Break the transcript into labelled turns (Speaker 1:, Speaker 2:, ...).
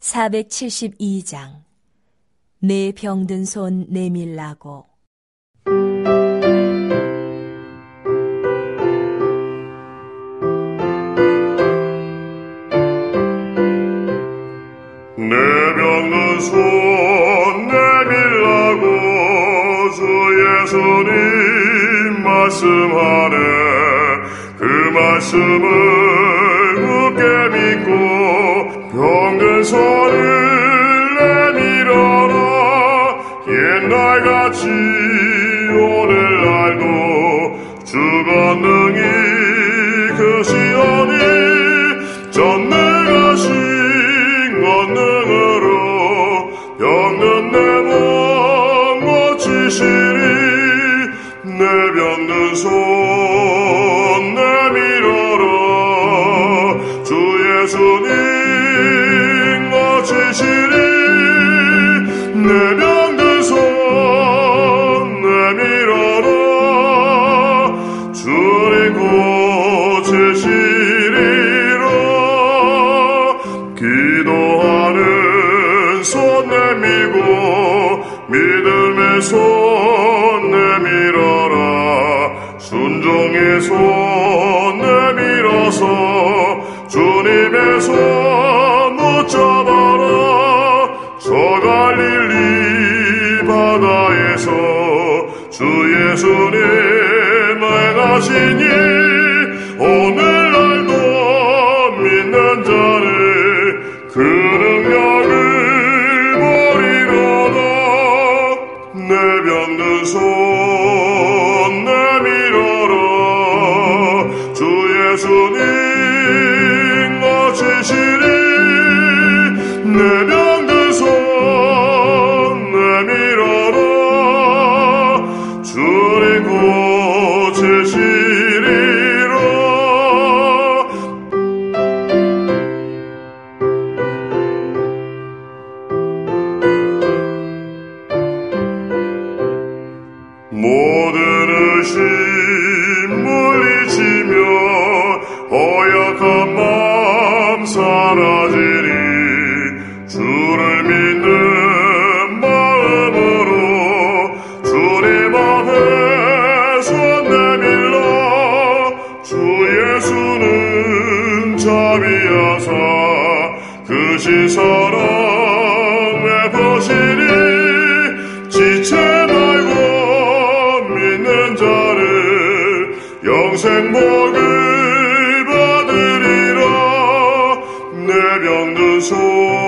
Speaker 1: 472장. 내 병든 손 내밀라고.
Speaker 2: 내 병든 손 내밀라고 주 예수님 말씀하네. 그 말씀을 굳게 믿고 병든 손을 내밀어라. 옛날같이 오늘날도 주 권능이 크시오니 전능하신 권능으로 병든 내 몸 고치시리. 내 병든 손 내밀어라. 주 예수님 고치시리. 내 병든 손 내밀어라. 주님 고치시리라. 기도하는 손 내밀고 믿음의 손 내밀어라. 순종의 손 내밀어서 주님의 손 붙잡아라. 저 갈릴리 바다에서 주 예수님 행하시니 오늘날도 믿는 자는 그 능력을 보리로다. 내 병든 손 내밀어라. 주 예수님 고치시리. 내 병든 손 내밀어라. 주님 고치시리라. 모든 의심 물리치며 허약한 마음 사라지리. 주를 믿는 마음으로 주님 앞에 손 내밀라. 주 예수는 자비하사 크신 사랑 베푸시니 지체 말고 믿는 자를 영생 복을 받으리라. 내 병든 손